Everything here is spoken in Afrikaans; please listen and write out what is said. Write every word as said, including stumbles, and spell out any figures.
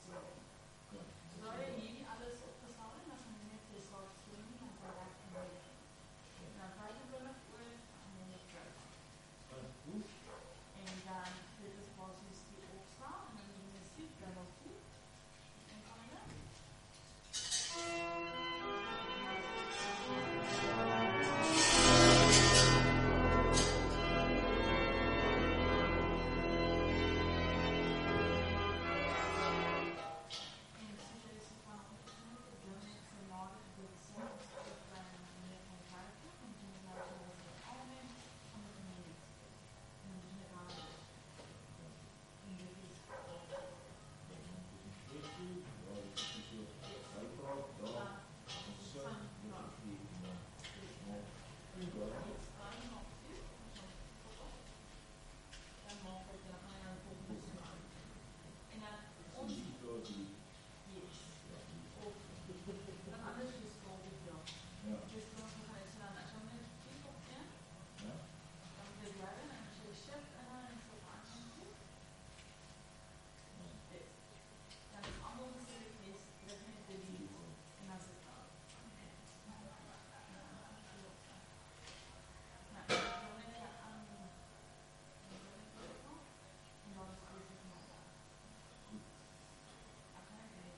still good. So daar het hierdie alles opgestel en dan gaan jy net dis waar swem en dan kan ek net. Dan vyf en twintig oor en dan net kry. Uh, hoe